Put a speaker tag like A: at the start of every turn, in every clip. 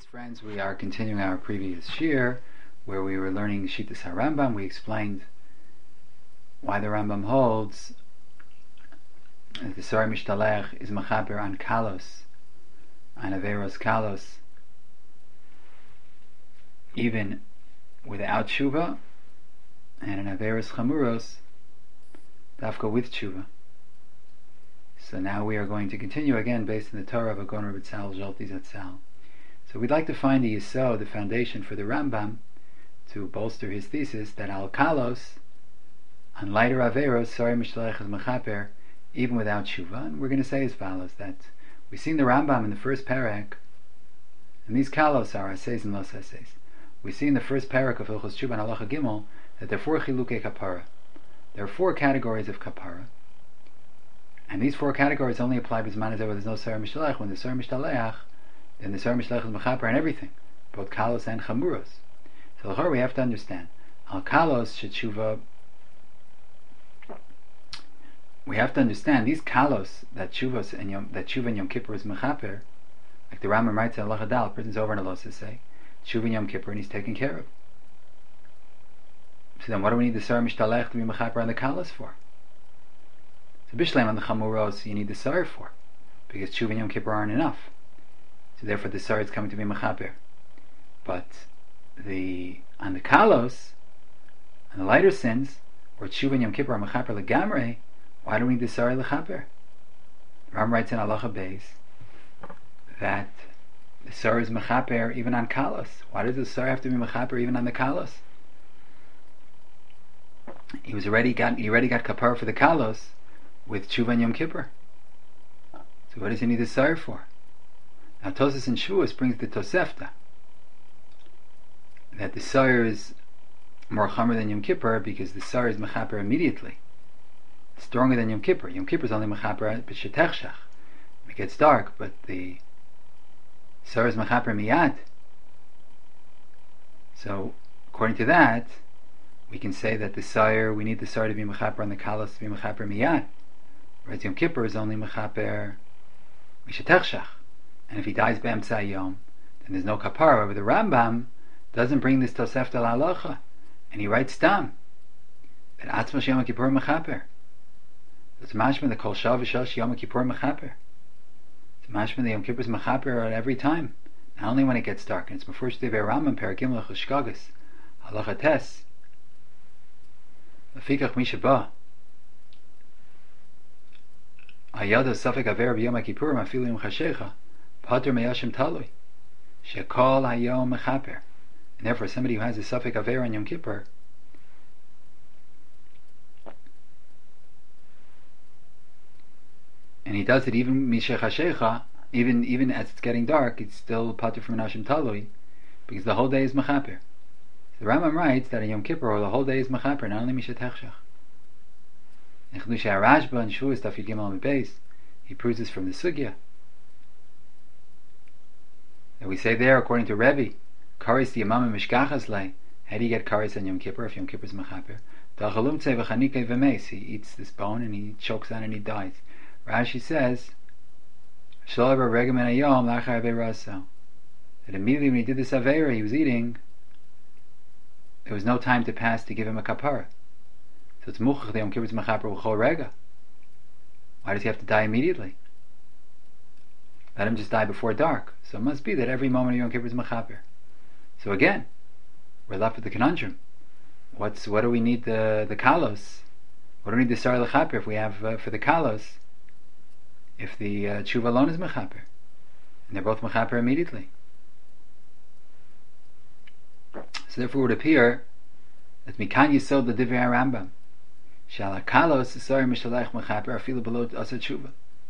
A: Beis friends, we are continuing our previous shir where we were learning Shittas HaRambam. We explained why the Rambam holds that the Sar Mishtalech is Mechaber on Kalos, on Averos Kalos, even without Tshuva, and in Averos Chamuros, Dafka with Tshuva. So now we are going to continue again based on the Torah of Agon Rabbi Tzal Zolti Zatzal. So we'd like to find the Yisod, the foundation for the Rambam, to bolster his thesis that Al Kalos, on lighter Averos, Sari Mishtalech is Mechaper, even without Tshuva. And we're going to say as follows, that we've seen the Rambam in the first parak, and these Kalos are Ases and Los Ases. We see in the first parak of Hilchos Tshuva and Halacha Gimel that there are 4 Chilukei Kapara. There are 4 categories of Kapara. And these 4 categories only apply b'zman hazeh where there's no Sar Mishtalech. When the Sar Mishtalech, then the Sar Mishtalech is Mechaper and everything, both Kalos and Chamuros. So l'chor we have to understand, Al Kalos Shetshuva, we have to understand these Kalos that Tshuva and Yom Kippur is Mechaper, like the Rambam writes in Halacha Dal, person's over in a loss to say, Tshuva and Yom Kippur, and he's taken care of. So then what do we need the Sar Mishtalech to be Mechaper on the Kalos for? So Bishleim on the Chamuros you need the Sar for, because Tshuva and Yom Kippur aren't enough. So therefore the Sar is coming to be Mechaper. But on the Kalos, on the lighter sins, where Tshuva and Yom Kippur are Mechaper Legamre, why do we need the Sar Lechaper? Ram writes in Halacha Beis that the Sar is Mechaper even on Kalos. Why does the Sar have to be Mechaper even on the Kalos? He already got Kapar for the Kalos with Tshuva and Yom Kippur. So what does he need the Sar for? Now Tosas and Shuas brings the Tosefta that the Sar is more Chamer than Yom Kippur because the Sar is Mechaper immediately. It's stronger than Yom Kippur. Yom Kippur is only Mechaper b'shetechshach. It gets dark, but the Sar is Mechaper miyad. So according to that, we can say that the Sar, we need the Sar to be Mechaper on the Kalos to be Mechaper miyad. Whereas Yom Kippur is only Mechaper b'shetechshach. And if he dies b'emtzah yom, then there's no kapara. But the Rambam doesn't bring this Tosefta l'halacha, and he writes down that Atzmos Yom Kippur Mechaper. It's mashma the Kol Shav V'Shosh Yom Kippur Mechaper. It's mashma the Yom Kippur is Mechaper at every time, not only when it gets dark. And it's before Shtei Rambam Perakim L'Chashkagas Halacha Tes Lefikach Mishabah Ayada Safek Aver B'Yom Kippur Mafilu Yom Chashecha Pater Meyashim Talui Shekol Hayom Mechaper. And therefore somebody who has a Safek Aver on Yom Kippur, and he does it even Mishech HaShecha, even as it's getting dark, it's still Pater from Menashim Talui, because the whole day is Mechaper. The Rambam writes that in Yom Kippur the whole day is Mechaper, not only Mishech Hechshach. In Chidushay HaRashba and Shuas Tafid Gimel and Beis, he proves this from the Sugya. And we say there, according to Rebbe, Karis the Yamam Mishkachas Lei, how do you get Karis on Yom Kippur if Yom Kippur is Mechaper? He eats this bone and he chokes on it and he dies. Rashi says that immediately when he did this Aveira he was eating, there was no time to pass to give him a kapara. So it's muchach the Yom Kippur is Mechaper L'chol Rega. Why does he have to die immediately? Let him just die before dark. So it must be that every moment of Yom Kippur is Mechaper. So again, we're left with the conundrum. What do we need the Kalos? What do we need the Sar L'chaper if we have for the Kalos? If the Tshuva alone is Mechaper, and they're both Mechaper immediately. So therefore it would appear that Mikan Yisod the Divrei Rambam Shal HaKalos Sar Mishalech Mechaper Afilu Below Asa Tshuva.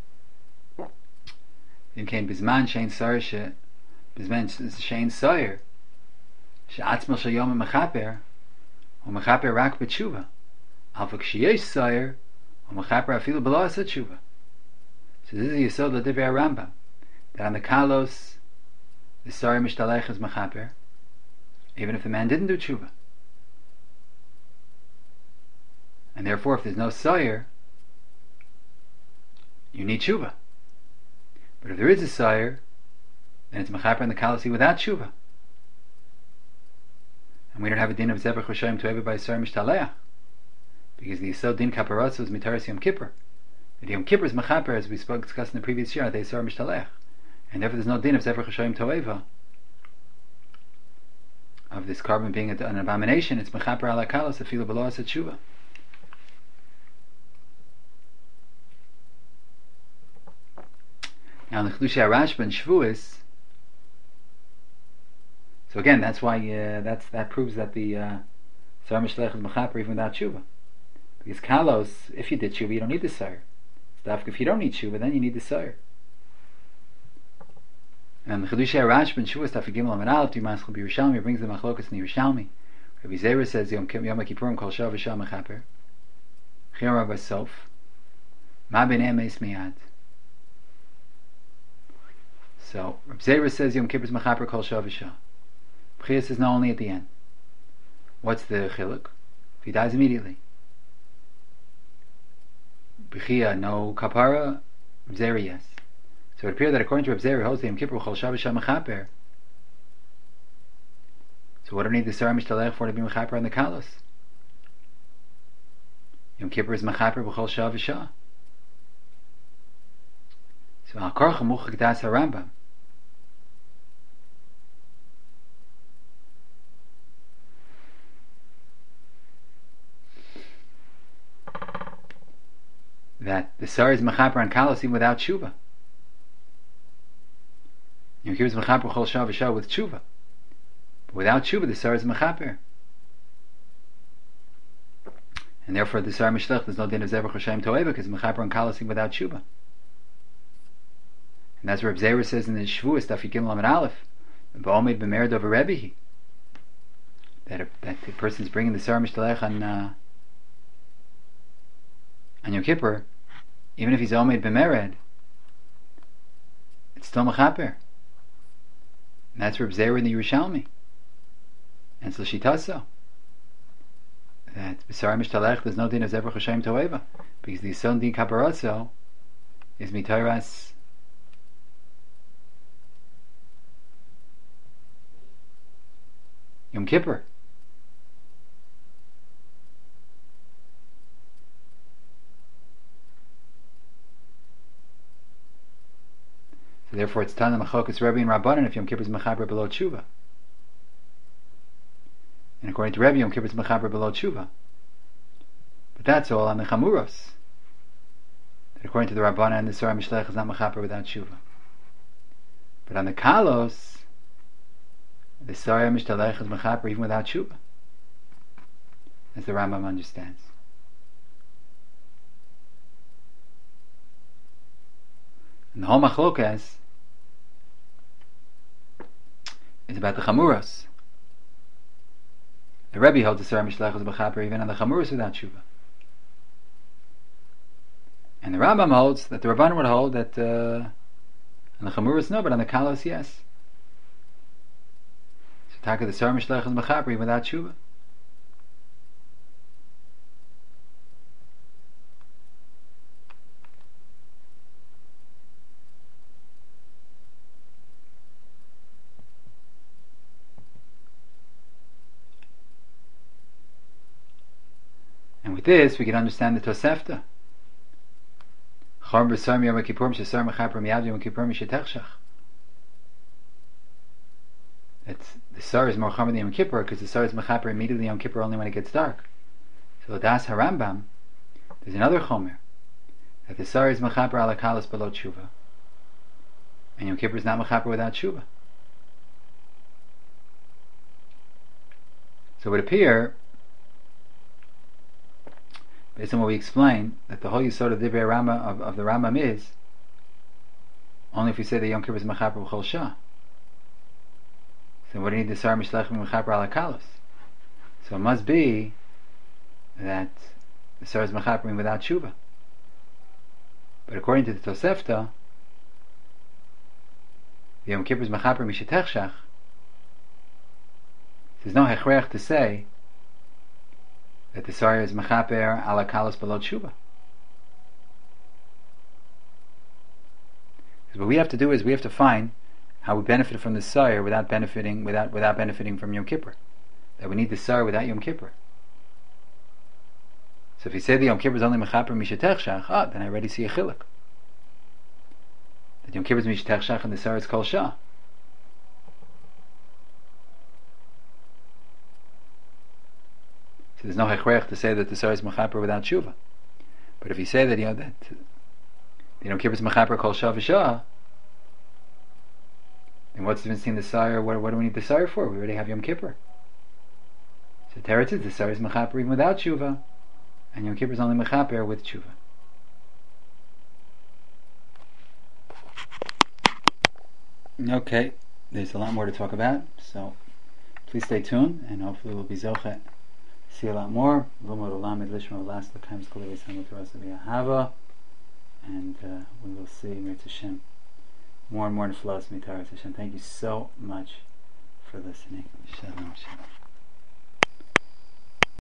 A: Im Kein Bizman Shein Sar Bizman Shein Sar She'atzmo Shel Yom Mechaper O Mechaper Rak B'Tshuva Alfa Kshiyesh Sar O Mechaper Afilu Below Asa Tshuva. So this is the Yisod the Divrei Rambam, that on the Kalos the Sar Mishtalech is Mechaper even if the man didn't do Tshuva. And therefore if there's no Sar, you need Tshuva. But if there is a Sar, then it's mechaper on the kalasi without tshuva. And we don't have a din of zebach rishayim to ever by Sar Mishtaleach, because the Yisod din kaparotzu is mitaras Yom Kippur. The Yom Kippur is mechaper, as we discussed in the previous year, they Sar Mishtaleach, and therefore there's no din of zebach rishayim toeva of this carbon being an abomination. It's mechaper ala kalos afilu below as a tshuva. Now in the Chedushei HaRashba and Shavuos, so again, that's why that proves that the Sar Mishlech is mechaper even without tshuva. Because kalos, if you did tshuva, you don't need the sar. If you don't need tshuva, then you need the sar. And the Chedushei HaRashba and Shavuos Daf Gimel Amud Aleph Maschil B'Yerushalmi brings the machlokas in Yerushalmi. Rabbi Zera says Yom Kippurim Kol Shah V'Shah Mechaper. Chiyam Rabbi Sof Ma Ben Emes Miyad. So Rabbi Zera says Yom Kippur is Mechaper Kol Shah V'Shah. B'chiyas is not only at the end. What's the chiluk? If he dies immediately. B'chiyah, no kapara. Rabbi Zera, yes. So it appears that according to Rabbi Zera, holds the Yom Kippur Chol Shah V'Shah Mechaper. So what do we need the Sar Mishtaleach for to be Mechaper on the Kalos? Yom Kippur is Mechaper B'Chol Shah V'Shah. So Al Korcha Muchak Das HaRambam. That the Sar is Mechaper on Kalos even without Tshuva. Yom Kippur is Mechaper Chol Shah V'Shah with Tshuva. But without Tshuva, the Sar is Mechaper. And therefore, the Sar Mishlech, there's no din of Zebach Hashem Toeva, because Mechaper on Kalos even without Tshuva. And that's what Reb Zera says in the Shavuos Daf Gimel Amud Aleph, Ba'omed B'mer Dover Rebbehi, that the person's bringing the Sar Mishlech on Yom Kippur, even if he's Omed B'mered, it's still Mechaper. And that's Reb Zera in the Yerushalmi. And so Shitaso, that Sar Mishlech, there's no din of Zebach Hashem Toeva, because the Yisod din Kaparotzo is Mitaras Yom Kippur. So therefore it's Tana Machokas Rebbe and Rabbanan if Yom Kippur is Mechaber below Tshuva. And according to Rebbe, Yom Kippur is Mechaber below Tshuva. But that's all on the Chamuros. That according to the Rabbanan, the Sar Mishlech is not Mechaber without Tshuva. But on the Kalos, the Sar Mishlech is Mechaper even without Tshuva, as the Rambam understands. And the whole Machlokas is about the Chamuros. The Rebbe holds the Sar Mishlech is Mechaper even on the Chamuros without Tshuva. And the Rambam holds that the Rabbanan would hold that on the Chamuros no, but on the Kalos yes. Taka the Sar Mishlech is Mechaper without Tshuva. And with this we can understand the Tosefta. Chor b'Sar Yom Kippurim shesar Mechaper miyad Yom Kippurim mishetechshach. The Sar is more Chomer than Yom Kippur, because the Sar is Mechaper immediately Yom Kippur only when it gets dark. So Das HaRambam, there's another Chomer, that the Sar is Mechaper ala Kalos below Tshuva, and Yom Kippur is not Mechaper without Tshuva. So it would appear, based on what we explained, that the whole Yisod of Divrei Rama of the Rambam is only if we say that Yom Kippur is Mechaper b'Chol Shah. So what do you need the Sar Mishlech Mechaper ala Kalos? So it must be that the Sar is Mechaper without Tshuva. But according to the Tosefta, the Yom Kippur is Mechaper mishetechshach. There's no hechrech to say that the Sar is Mechaper ala Kalos below Tshuva. Because what we have to do is we have to find how we benefit from the Sar without benefiting from Yom Kippur. That we need the Sar without Yom Kippur. So if you say the Yom Kippur is only Mechaper Mishatech Shach, then I already see a chiluk. That Yom Kippur is Mishatech Shach and the Sar is Kol Shah. So there's no hechrech to say that the Sar is Mechaper without Tshuva. But if you say that, that the Yom Kippur is Mechaper Kol Shah V'Shah, then what's the difference between the Sar? What do we need the Sar for? We already have Yom Kippur. So Teretz is the Sar is Mechaper even without Tshuva, and Yom Kippur is only Mechaper with Tshuva. Okay, there's a lot more to talk about, so please stay tuned, and hopefully we'll be Zochet. See a lot more. Lumot Olam Lishma Last L'Chaim Skol V'Samot Hava, and we will see Mirz Hashem more and more in flows. Thank you so much for listening. Shalom, shalom.